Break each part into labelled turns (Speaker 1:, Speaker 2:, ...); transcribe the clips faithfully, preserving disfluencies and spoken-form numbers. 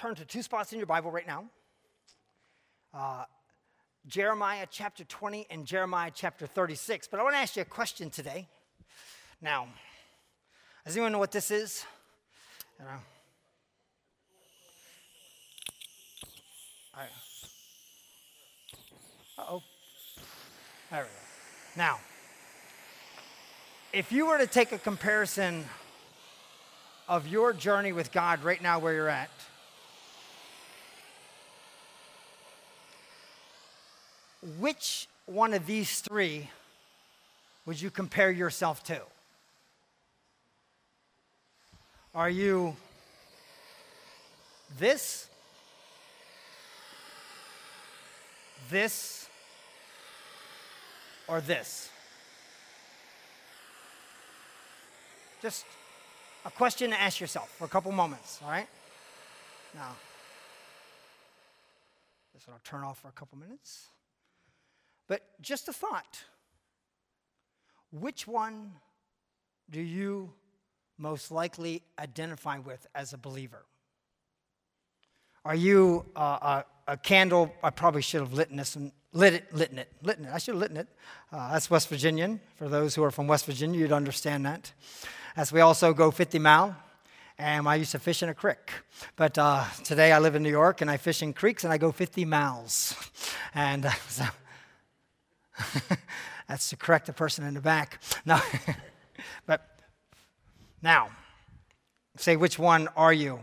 Speaker 1: turn to two spots in your Bible right now. Uh, Jeremiah chapter twenty and Jeremiah chapter thirty-six. But I want to ask you a question today. Now, does anyone know what this is? You know, I, uh-oh. There we go. Now, if you were to take a comparison of your journey with God right now where you're at, which one of these three would you compare yourself to? Are you this, this, or this? Just a question to ask yourself for a couple moments, all right? Now, this one I'll turn off for a couple minutes. But just a thought. Which one do you most likely identify with as a believer? Are you uh, a, a candle? I probably should have lit this and lit it, lit it, lit it. I should have lit it. Uh, that's West Virginian. For those who are from West Virginia, you'd understand that. As we also go fifty mile, and I used to fish in a creek. But uh, today I live in New York, and I fish in creeks, and I go fifty miles. And uh, so that's to correct the person in the back. No, but now, say which one are you?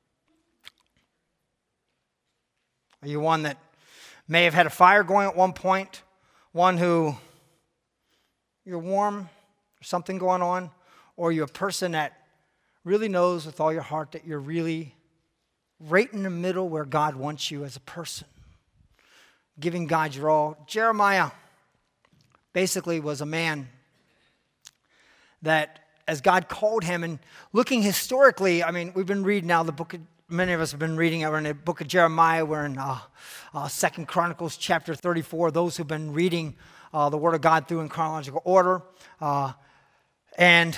Speaker 1: Are you one that may have had a fire going at one point? One who you're warm, there's something going on? Or are you a person that really knows with all your heart that you're really right in the middle where God wants you as a person? Giving God your all. Jeremiah basically was a man that, as God called him, and looking historically, I mean, we've been reading now the book of, many of us have been reading, we're in the book of Jeremiah, we're in uh, uh, Second Chronicles chapter thirty-four, those who've been reading uh, the Word of God through in chronological order. Uh, and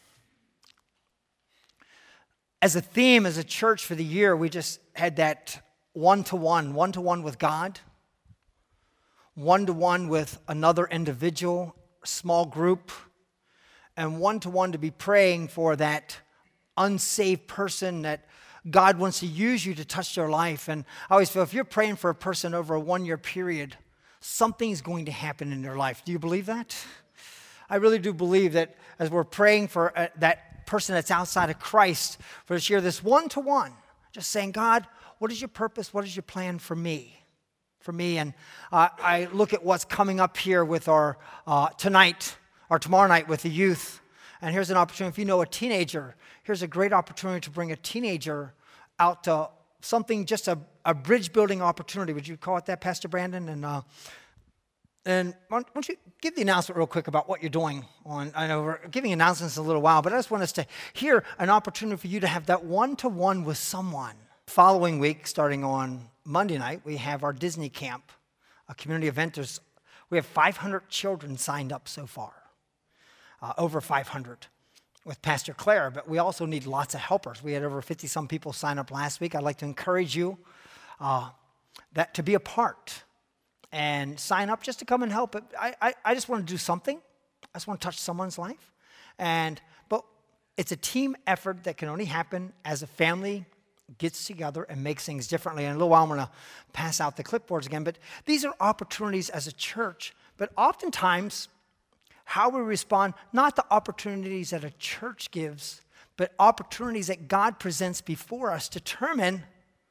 Speaker 1: as a theme, as a church for the year, we just had that one-to-one, one-to-one with God, one-to-one with another individual, small group, and one-to-one to be praying for that unsaved person that God wants to use you to touch their life. And I always feel if you're praying for a person over a one-year period, something's going to happen in their life. Do you believe that? I really do believe that as we're praying for uh, that person that's outside of Christ for this year, this one-to-one, just saying, God, what is your purpose? What is your plan for me? For me, and uh, I look at what's coming up here with our uh, tonight or tomorrow night with the youth. And here's an opportunity. If you know a teenager, here's a great opportunity to bring a teenager out to something, just a, a bridge building opportunity. Would you call it that, Pastor Brandon? And uh, and why don't you give the announcement real quick about what you're doing on? I know we're giving announcements in a little while, but I just want us to hear an opportunity for you to have that one-to-one with someone. Following week, starting on Monday night, we have our Disney camp, a community event. There's, we have five hundred children signed up so far, uh, over five hundred with Pastor Claire, but we also need lots of helpers. We had over fifty-some people sign up last week. I'd like to encourage you uh, that to be a part and sign up just to come and help. I, I, I just want to do something. I just want to touch someone's life. And but it's a team effort that can only happen as a family gets together and makes things differently. In a little while, I'm going to pass out the clipboards again. But these are opportunities as a church. But oftentimes, how we respond, not the opportunities that a church gives, but opportunities that God presents before us determine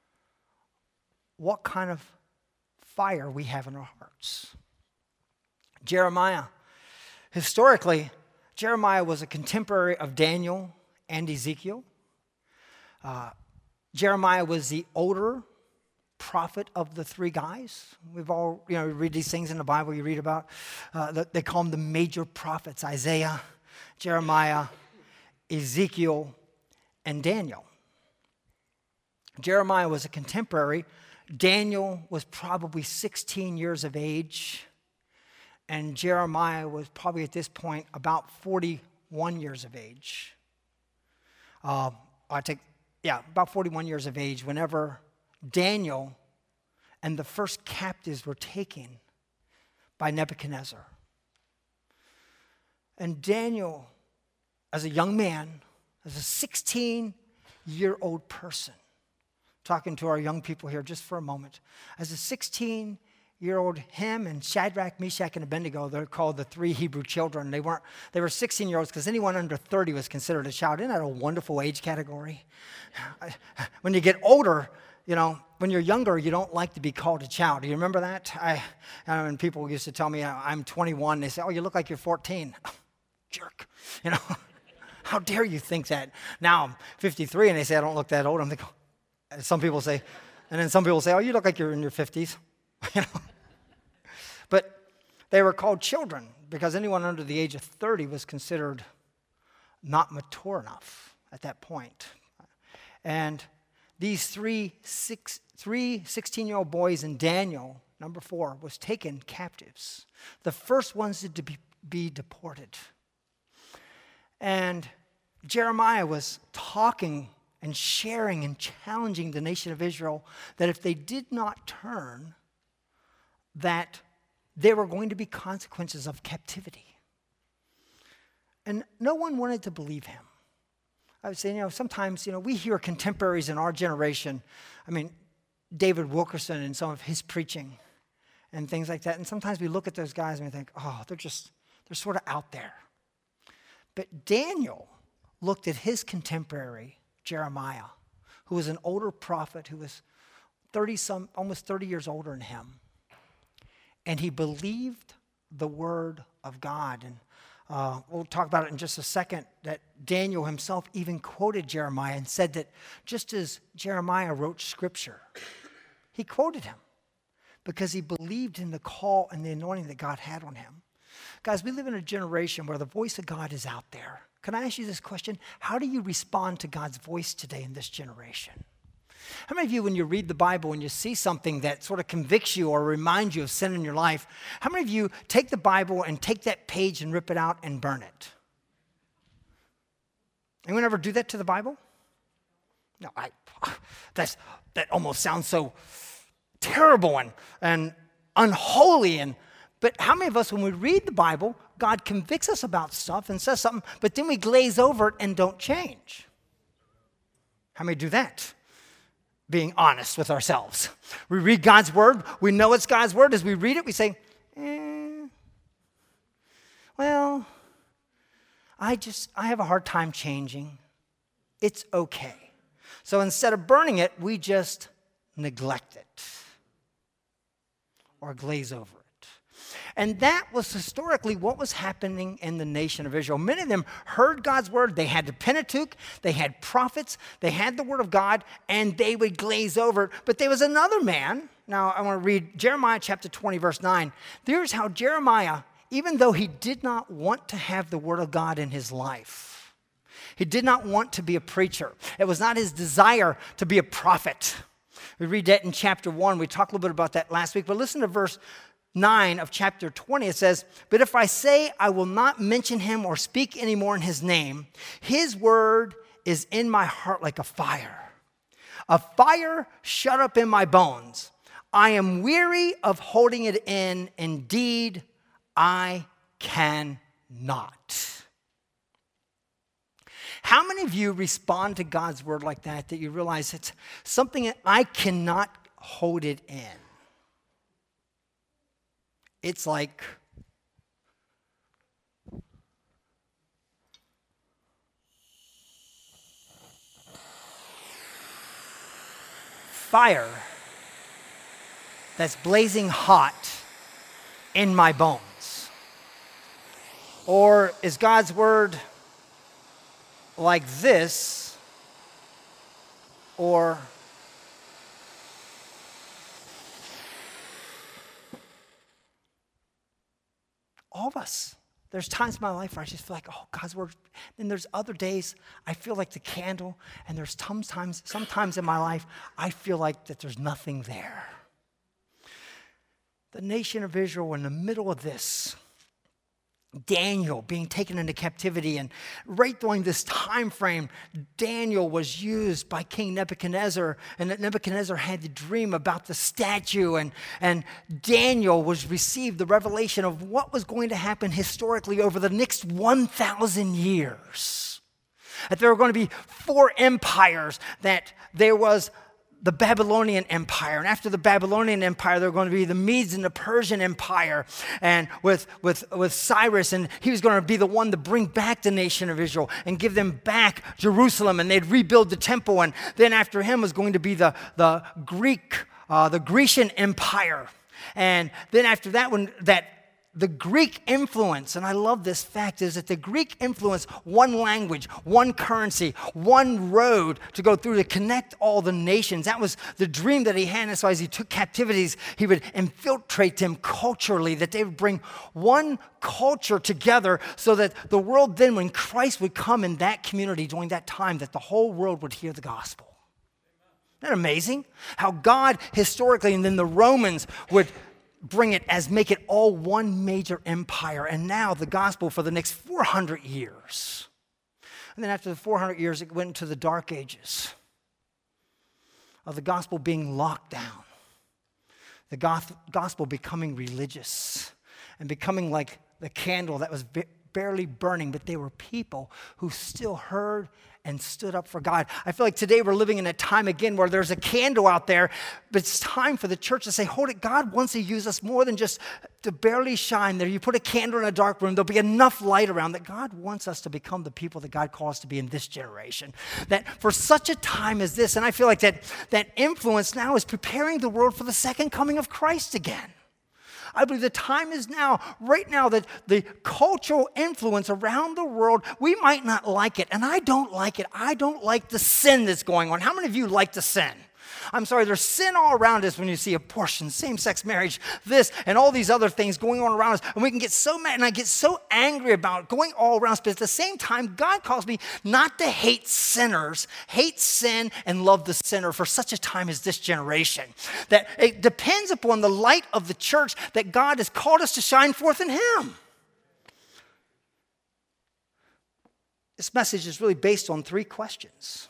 Speaker 1: what kind of fire we have in our hearts. Jeremiah. Historically, Jeremiah was a contemporary of Daniel and Ezekiel. Uh, Jeremiah was the older prophet of the three guys. We've all, you know, we read these things in the Bible you read about. Uh, the, they call them the major prophets, Isaiah, Jeremiah, Ezekiel, and Daniel. Jeremiah was a contemporary. Daniel was probably sixteen years of age. And Jeremiah was probably at this point about forty-one years of age. Uh, I take yeah, about forty-one years of age, whenever Daniel and the first captives were taken by Nebuchadnezzar. And Daniel, as a young man, as a sixteen-year-old person, talking to our young people here just for a moment, as a sixteen-year-old, him and Shadrach, Meshach, and Abednego, they're called the three Hebrew children. They weren't, they were sixteen-year-olds because anyone under thirty was considered a child. Isn't that a wonderful age category? When you get older, you know, when you're younger, you don't like to be called a child. Do you remember that? I, I mean, people used to tell me I'm twenty-one. They say, oh, you look like you're fourteen. Jerk. You know, how dare you think that? Now I'm fifty-three, and they say I don't look that old. I'm thinking, some people say, and then some people say, oh, you look like you're in your fifties. You know? But they were called children because anyone under the age of thirty was considered not mature enough at that point. And these three, six, three sixteen-year-old boys and Daniel, number four, was taken captives. The first ones to be, be deported. And Jeremiah was talking and sharing and challenging the nation of Israel that if they did not turn, that there were going to be consequences of captivity. And no one wanted to believe him. I would say, you know, sometimes, you know, we hear contemporaries in our generation, I mean, David Wilkerson and some of his preaching and things like that. And sometimes we look at those guys and we think, oh, they're just, they're sort of out there. But Daniel looked at his contemporary, Jeremiah, who was an older prophet who was thirty some, almost thirty years older than him. And he believed the word of God. And uh, we'll talk about it in just a second, that Daniel himself even quoted Jeremiah and said that just as Jeremiah wrote scripture, he quoted him because he believed in the call and the anointing that God had on him. Guys, we live in a generation where the voice of God is out there. Can I ask you this question? How do you respond to God's voice today in this generation? How many of you, when you read the Bible and you see something that sort of convicts you or reminds you of sin in your life, how many of you take the Bible and take that page and rip it out and burn it? Anyone ever do that to the Bible? No, I, that's, that almost sounds so terrible and, and unholy. And But how many of us, when we read the Bible, God convicts us about stuff and says something, but then we glaze over it and don't change? How many do that? Being honest with ourselves. We read God's word. We know it's God's word. As we read it, we say, eh, well, I just, I have a hard time changing. It's okay. So instead of burning it, we just neglect it or glaze over it. And that was historically what was happening in the nation of Israel. Many of them heard God's word. They had the Pentateuch. They had prophets. They had the word of God, and they would glaze over it. But there was another man. Now, I want to read Jeremiah chapter twenty, verse nine. Here's how Jeremiah, even though he did not want to have the word of God in his life, he did not want to be a preacher. It was not his desire to be a prophet. We read that in chapter one. We talked a little bit about that last week. But listen to verse nine of chapter twenty. It says, but if I say I will not mention him or speak anymore in his name, his word is in my heart like a fire, a fire shut up in my bones. I am weary of holding it in. Indeed, I cannot. How many of you respond to God's word like that, that you realize it's something that I cannot hold it in? It's like fire that's blazing hot in my bones. Or is God's word like this? Or all of us. There's times in my life where I just feel like, oh, God's word. Then there's other days I feel like the candle, and there's sometimes, sometimes in my life I feel like that there's nothing there. The nation of Israel were in the middle of this. Daniel being taken into captivity. And right during this time frame, Daniel was used by King Nebuchadnezzar, and that Nebuchadnezzar had the dream about the statue, and, and Daniel was received the revelation of what was going to happen historically over the next one thousand years. That there were going to be four empires, that there was the Babylonian Empire. And after the Babylonian Empire, there were going to be the Medes and the Persian Empire, and with, with, with Cyrus, and he was going to be the one to bring back the nation of Israel and give them back Jerusalem, and they'd rebuild the temple. And then after him was going to be the, the Greek, uh, the Grecian Empire. And then after that one, that the Greek influence, and I love this fact, is that the Greek influence, one language, one currency, one road to go through to connect all the nations. That was the dream that he had. And so as he took captivities, he would infiltrate them culturally, that they would bring one culture together so that the world then, when Christ would come in that community during that time, that the whole world would hear the gospel. Isn't that amazing? How God historically, and then the Romans would bring it as make it all one major empire. And now the gospel for the next four hundred years. And then after the four hundred years, it went into the dark ages of the gospel being locked down. The gospel becoming religious and becoming like the candle that was barely burning, but they were people who still heard and stood up for God. I feel like today we're living in a time again where there's a candle out there, but it's time for the church to say, hold it, God wants to use us more than just to barely shine there. You put a candle in a dark room, there'll be enough light around that God wants us to become the people that God calls to be in this generation. That for such a time as this, and I feel like that, that influence now is preparing the world for the second coming of Christ again. I believe the time is now, right now, that the cultural influence around the world, we might not like it, and I don't like it. I don't like the sin that's going on. How many of you like the sin? I'm sorry, there's sin all around us when you see abortion, same-sex marriage, this, and all these other things going on around us. And we can get so mad, and I get so angry about it going all around us. But at the same time, God calls me not to hate sinners, hate sin, and love the sinner for such a time as this generation. That it depends upon the light of the church that God has called us to shine forth in Him. This message is really based on three questions.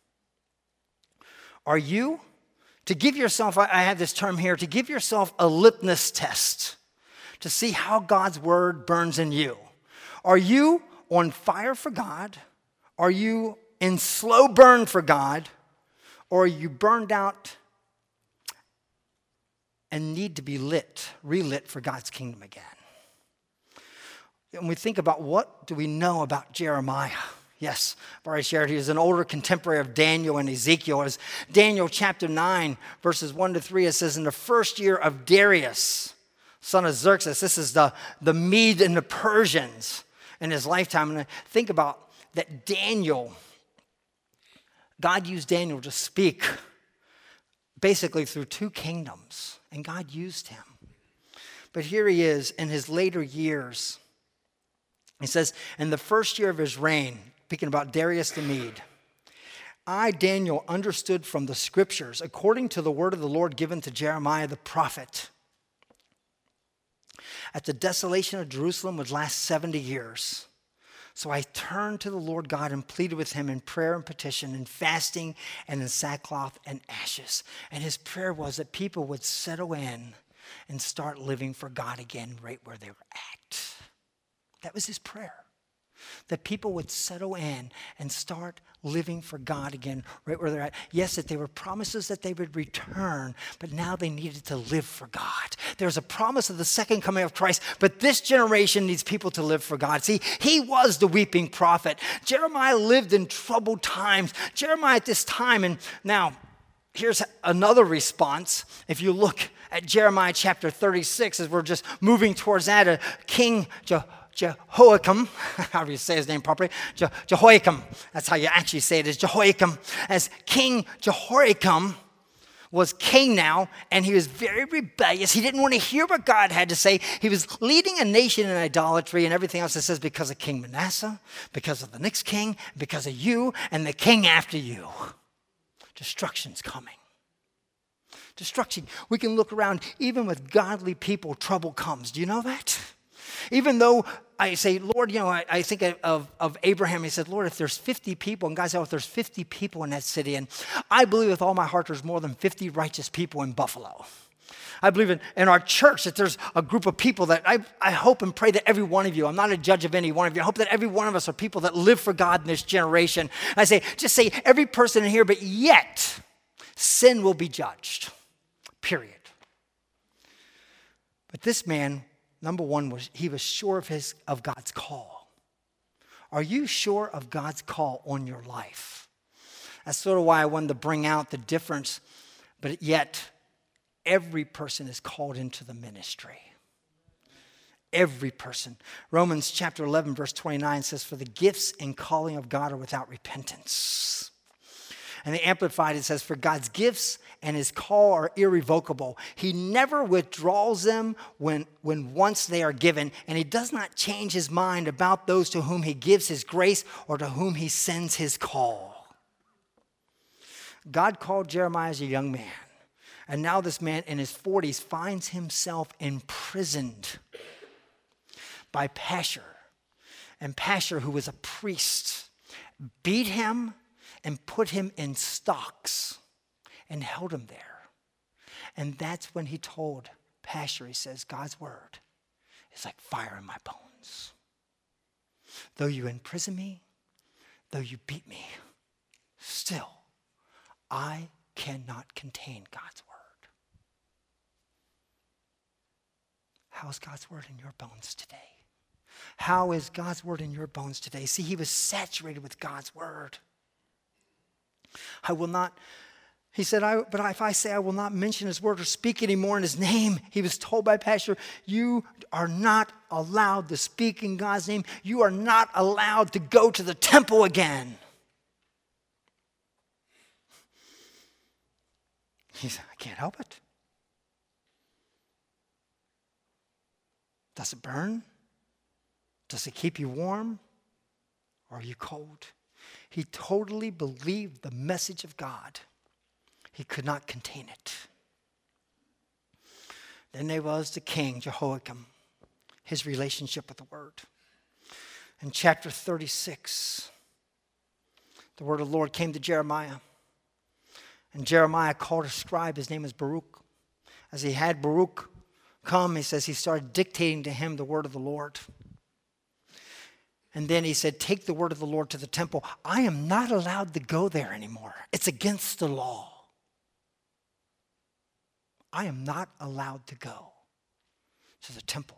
Speaker 1: Are you, to give yourself, I have this term here, to give yourself a litmus test to see how God's word burns in you. Are you on fire for God? Are you in slow burn for God? Or are you burned out and need to be lit, relit for God's kingdom again? When we think about what do we know about Jeremiah? Yes, I've already shared. He was an older contemporary of Daniel and Ezekiel. As Daniel chapter nine, verses one to three, it says, in the first year of Darius, son of Xerxes, this is the, the Mede and the Persians in his lifetime. And I think about that Daniel, God used Daniel to speak basically through two kingdoms, and God used him. But here he is in his later years. He says, in the first year of his reign, speaking about Darius the Mede, I, Daniel, understood from the scriptures, according to the word of the Lord given to Jeremiah the prophet, that the desolation of Jerusalem would last seventy years. So I turned to the Lord God and pleaded with him in prayer and petition, in fasting and in sackcloth and ashes. And his prayer was that people would settle in and start living for God again right where they were at. That was his prayer. That people would settle in and start living for God again right where they're at. Yes, that there were promises that they would return, but now they needed to live for God. There's a promise of the second coming of Christ, but this generation needs people to live for God. See, he was the weeping prophet. Jeremiah lived in troubled times. Jeremiah at this time, and now here's another response. If you look at Jeremiah chapter thirty-six, as we're just moving towards that, uh, King Jehoiakim, Jehoiakim, how do you say his name properly? Je- Jehoiakim, that's how you actually say it, is Jehoiakim. As King Jehoiakim was king now, and he was very rebellious. He didn't want to hear what God had to say. He was leading a nation in idolatry and everything else. It says because of King Manasseh, because of the next king, because of you, and the king after you. Destruction's coming. Destruction. We can look around, even with godly people, trouble comes. Do you know that? Even though I say, Lord, you know, I, I think of, of Abraham. He said, Lord, if there's fifty people, and God said, oh, if there's fifty people in that city, and I believe with all my heart there's more than fifty righteous people in Buffalo. I believe in, in our church that there's a group of people that I, I hope and pray that every one of you, I'm not a judge of any one of you, I hope that every one of us are people that live for God in this generation. I say, just say every person in here, but yet sin will be judged, period. But this man, number one, was he was sure of his of God's call. Are you sure of God's call on your life? That's sort of why I wanted to bring out the difference, but yet every person is called into the ministry. Every person. Romans chapter eleven, verse twenty-nine says, for the gifts and calling of God are without repentance. And the Amplified, it says, for God's gifts and his call are irrevocable. He never withdraws them when, when once they are given, and he does not change his mind about those to whom he gives his grace or to whom he sends his call. God called Jeremiah as a young man. And now this man in his forties finds himself imprisoned by Pashur. And Pashur, who was a priest, beat him and put him in stocks and held him there. And that's when he told Pashur, he says, God's word is like fire in my bones. Though you imprison me, though you beat me, still I cannot contain God's word. How's God's word in your bones today? How is God's word in your bones today? See, he was saturated with God's word. I will not, he said, I, but if I say I will not mention his word or speak anymore in his name, he was told by Pashur, you are not allowed to speak in God's name. You are not allowed to go to the temple again. He said, I can't help it. Does it burn? Does it keep you warm? Or are you cold? He totally believed the message of God. He could not contain it. Then there was the king, Jehoiakim, his relationship with the word. In chapter thirty-six, the word of the Lord came to Jeremiah. And Jeremiah called a scribe. His name was Baruch. As he had Baruch come, he says he started dictating to him the word of the Lord. And then he said, take the word of the Lord to the temple. I am not allowed to go there anymore. It's against the law. I am not allowed to go to the temple.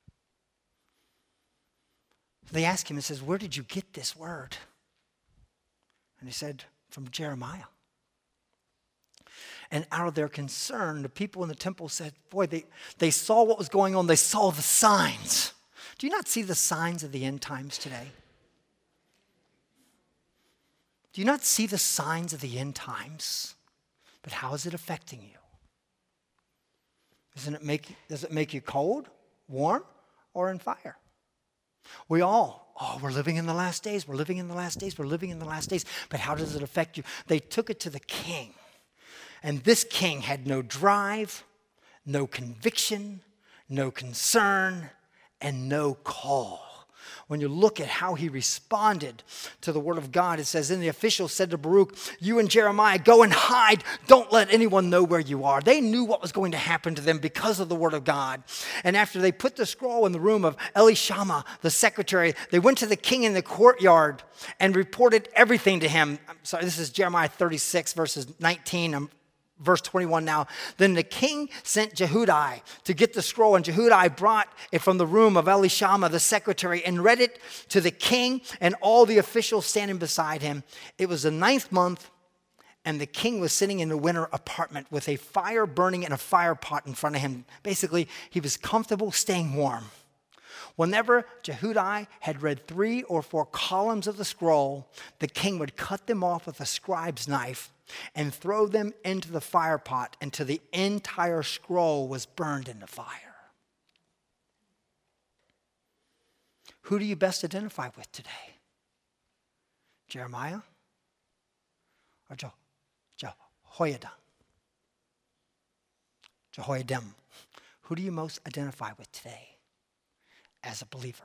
Speaker 1: They asked him, he says, where did you get this word? And he said, from Jeremiah. And out of their concern, the people in the temple said, boy, they, they saw what was going on. They saw the signs. Do you not see the signs of the end times today? Do you not see the signs of the end times? But how is it affecting you? Doesn't it make, does it make you cold, warm, or in fire? We all, oh, we're living in the last days. We're living in the last days. We're living in the last days. But how does it affect you? They took it to the king. And this king had no drive, no conviction, no concern, and no call. When you look at how he responded to the word of God, it says, then the official said to Baruch, you and Jeremiah, go and hide. Don't let anyone know where you are. They knew what was going to happen to them because of the word of God. And after they put the scroll in the room of Elishama, the secretary, they went to the king in the courtyard and reported everything to him. I'm sorry, this is Jeremiah thirty-six, verses nineteen. I'm Verse twenty-one now, then the king sent Jehudi to get the scroll, and Jehudi brought it from the room of Elishama, the secretary, and read it to the king and all the officials standing beside him. It was the ninth month, and the king was sitting in the winter apartment with a fire burning in a fire pot in front of him. Basically, he was comfortable staying warm. Whenever Jehudi had read three or four columns of the scroll, the king would cut them off with a scribe's knife and throw them into the fire pot until the entire scroll was burned in the fire. Who do you best identify with today? Jeremiah or Je- Jehoiada? Jehoiadim. Who do you most identify with today? as a believer.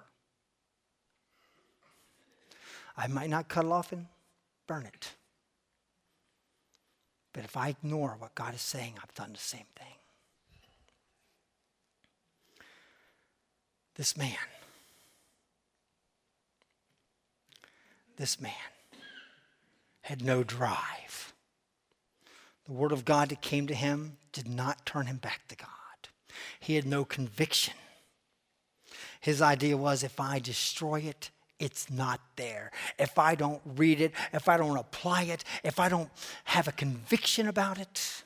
Speaker 1: I might not cut it off and burn it. But if I ignore what God is saying, I've done the same thing. This man, this man had no drive. The word of God that came to him did not turn him back to God. He had no conviction. His idea was, if I destroy it, it's not there. If I don't read it, if I don't apply it, if I don't have a conviction about it.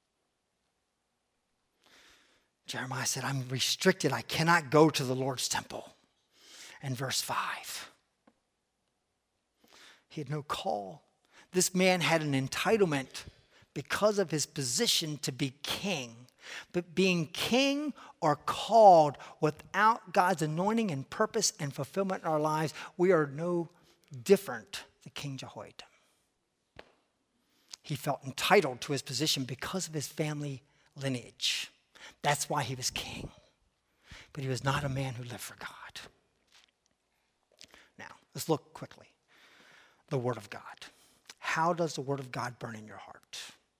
Speaker 1: Jeremiah said, I'm restricted. I cannot go to the Lord's temple. And verse five. He had no call. This man had an entitlement because of his position to be king. But being king or called without God's anointing and purpose and fulfillment in our lives, we are no different than King Jehoiakim. He felt entitled to his position because of his family lineage. That's why he was king. But he was not a man who lived for God. Now, let's look quickly. The Word of God. How does the Word of God burn in your heart?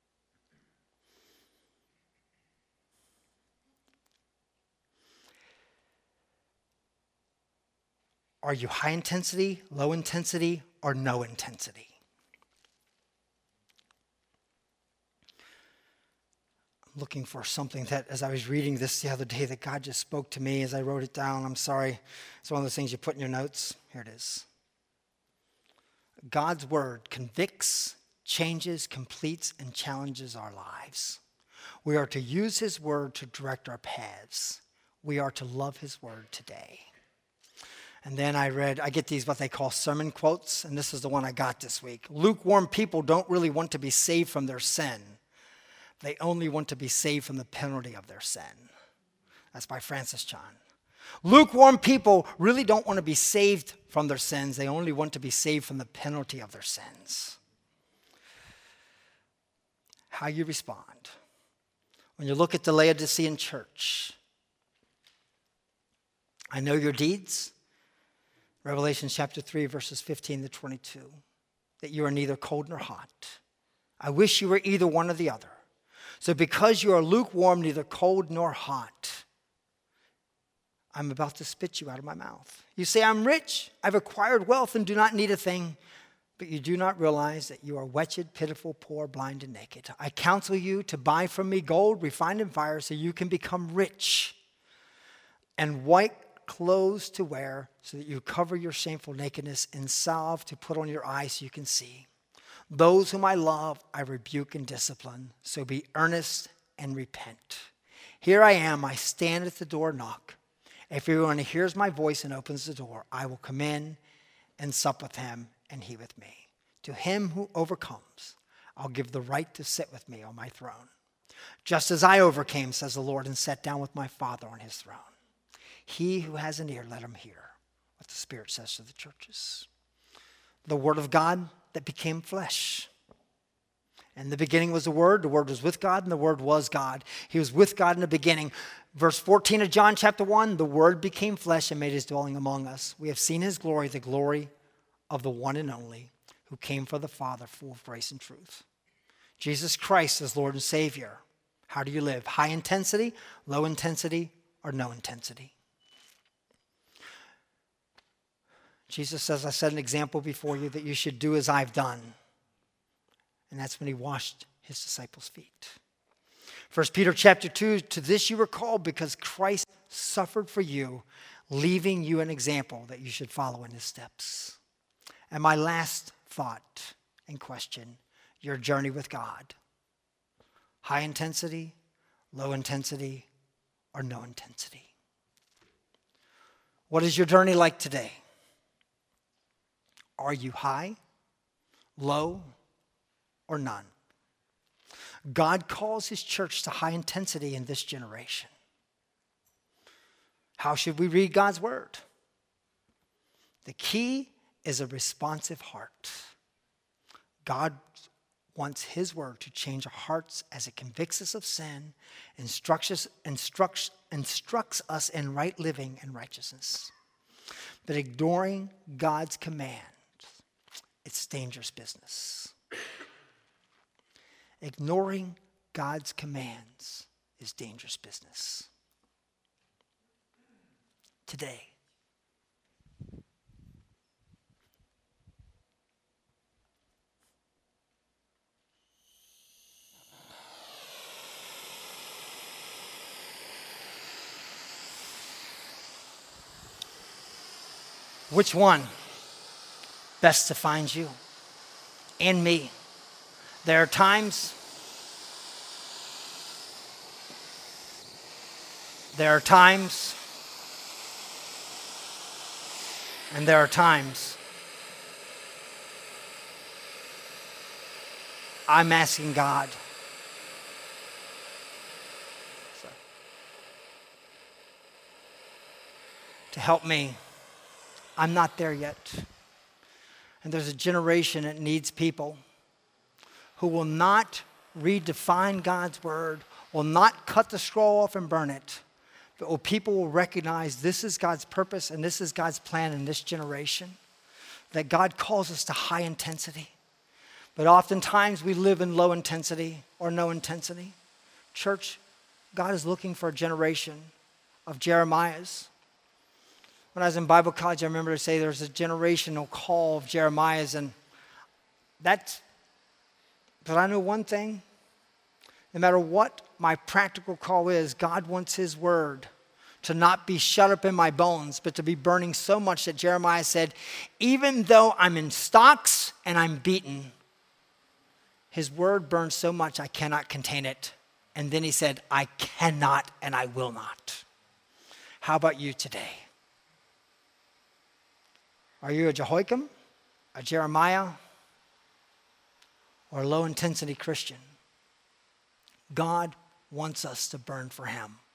Speaker 1: Are you high intensity, low intensity, or no intensity? I'm looking for something that, as I was reading this the other day, that God just spoke to me as I wrote it down. I'm sorry. It's one of those things you put in your notes. Here it is. God's word convicts, changes, completes, and challenges our lives. We are to use his word to direct our paths. We are to love his word today. And then I read, I get these what they call sermon quotes, and this is the one I got this week. Lukewarm people don't really want to be saved from their sin. They only want to be saved from the penalty of their sin. That's by Francis Chan. Lukewarm people really don't want to be saved from their sins. They only want to be saved from the penalty of their sins. How you respond. When you look at the Laodicean church, I know your deeds. Revelation chapter three, verses fifteen to twenty-two, that you are neither cold nor hot. I wish you were either one or the other. So because you are lukewarm, neither cold nor hot, I'm about to spit you out of my mouth. You say, I'm rich, I've acquired wealth and do not need a thing, but you do not realize that you are wretched, pitiful, poor, blind, and naked. I counsel you to buy from me gold refined in fire so you can become rich, and white clothes to wear so that you cover your shameful nakedness, and salve to put on your eyes so you can see. Those whom I love, I rebuke and discipline. So be earnest and repent. Here I am, I stand at the door and knock. If anyone hears my voice and opens the door, I will come in and sup with him and he with me. To him who overcomes, I'll give the right to sit with me on my throne. Just as I overcame, says the Lord, and sat down with my Father on his throne. He who has an ear, let him hear what the Spirit says to the churches. The Word of God that became flesh. In the beginning was the Word. The Word was with God, and the Word was God. He was with God in the beginning. Verse fourteen of John chapter one, the Word became flesh and made his dwelling among us. We have seen his glory, the glory of the one and only, who came for the Father, full of grace and truth. Jesus Christ is Lord and Savior. How do you live? High intensity, low intensity, or no intensity? Jesus says, I set an example before you that you should do as I've done. And that's when he washed his disciples' feet. First Peter chapter two, to this you were called because Christ suffered for you, leaving you an example that you should follow in his steps. And my last thought and question, your journey with God. High intensity, low intensity, or no intensity. What is your journey like today? Are you high, low, or none? God calls his church to high intensity in this generation. How should we read God's word? The key is a responsive heart. God wants his word to change our hearts as it convicts us of sin, instructs us, instructs, instructs us in right living and righteousness. But ignoring God's commands, it's dangerous business. Ignoring God's commands is dangerous business. Today, which one best defines you and me? There are times, there are times, and there are times I'm asking God so, to help me. I'm not there yet. And there's a generation that needs people who will not redefine God's word, will not cut the scroll off and burn it, but will people will recognize this is God's purpose and this is God's plan in this generation, that God calls us to high intensity. But oftentimes we live in low intensity or no intensity. Church, God is looking for a generation of Jeremiahs. When I was in Bible college, I remember to say there's a generational call of Jeremiahs, and that's, but I know one thing, no matter what my practical call is, God wants his word to not be shut up in my bones, but to be burning so much that Jeremiah said, even though I'm in stocks and I'm beaten, his word burns so much I cannot contain it. And then he said, I cannot and I will not. How about you today? Are you a Jehoiakim, a Jeremiah, or a low-intensity Christian? God wants us to burn for him.